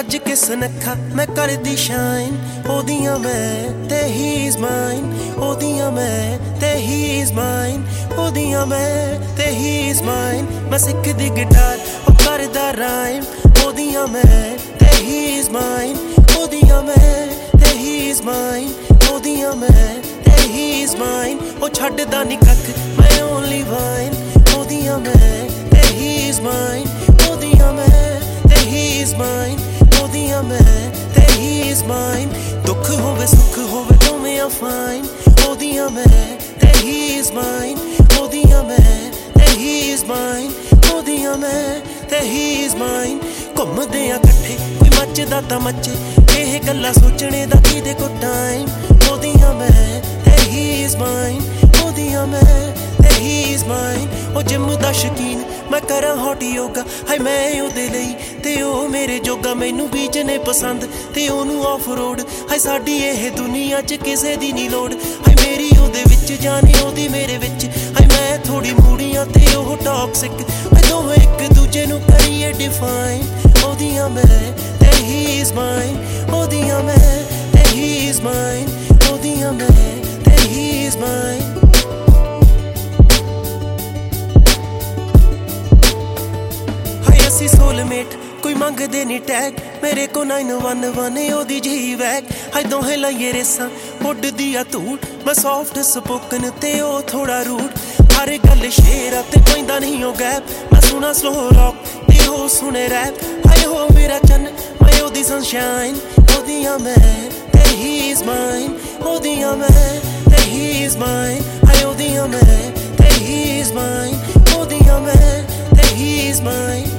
रज के सुनखा मैं कर दी शाइन ओदियां मैं ते ही इज माइन ओदियां मैं ते ही इज माइन ओदियां मैं ते ही इज माइन मैं सिख दी गिटार ओ करदा राइम ओदियां मैं ते ही इज माइन ओदियां मैं ते ही इज माइन ओदियां मैं ते ही इज माइन ओ छड्डदा नी कख मैं ओनली वाइन ओदियां मैं ते ही इज माइन ओदियां मैं ते ही इज माइन ओदियां मैं ते ही इज माइन दुख होवे सुख होवे दोवें आ फाइन ओदियां मैं ते ही इज माइन ओदियां मैं ते ही इज माइन ओदियां मैं ते ही इज माइन घुमदे आ कट्ठे कोई मचदा तां मचे ਇਹ ਗੱਲਾਂ ਸੋਚਣੇ ਦਾ ਕਿਹਦੇ ਕੋ ਟਾਈਮ ओदियां मैं ते ही इज माइन ओदियां मैं ते ही इज माइन ओ जिम दा शकीन मैं करा हॉट योगा हाय मैं ओदे लई ते ओ मेरे जोगा मैनू बीच ने पसंद ते ओनू ऑफ रोड हाय साडी ਇਹ दुनिया च किसे दी नी लोड़ हाय मेरी ओदे विच जाने ओदी मेरे विच हाय मैं थोड़ी मूड़ियां ते ओह टॉक्सिक हाय दोवें एक दूजे नू करिए डिफाइन ओदियां मैं ते ही इज माइन ओदियां मैं ते ही इज माइन ओदियां मैं ते ही इज माइन सोलमेट कोई मंगदे नी टैग मेरे को 911 ओदी जी वैग हाय दोहें लाइए रेसां उड्डदी आ धूड़ मैं सॉफ्ट स्पोकन ते ओ थोड़ा रूड हर गल शेरा ते पैंदा नहीं ओ गैप मैं सुना स्लो रॉक ते ओ सुने रैप हाय हो मेरा चन्न मैं ओदी सनशाइन ओदियां मैं ते ही इज माइन ओदियां मैं ते ही इज माइन हाय ओदियां मैं ते ही इज माइन ओदियां मैं ते ही इज माइन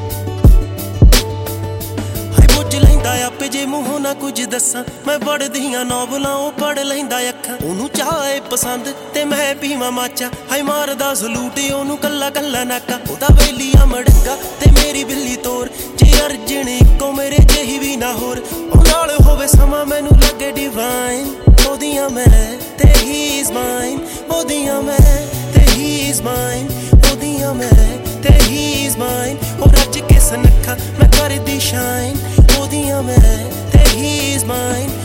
आपे जे मूहों ना कुछ दसा मैं पढ़दियां नॉवलां ओ पढ़ लैंदा अखां ओनू चाहे पसंद ते मैं पीवां माचा हाय मारदा सलूट ओनू कल्ला कल्ला नाका ओदा वेलिया मड़ंगा ते मेरी बिल्ली तोर जे अर्जन इक्को मेरे जेही भी ना होर ओ नाल होवे समा मैनू लगे डिवाइन ओदियां मैं ते ही इज माइन ओदियां मैं ते ही इज माइन ओदियां मैं ते ही इज माइन ओ रज के सुनखा मैं कर दी शाइन ओदियां मैं ते ही इज माइन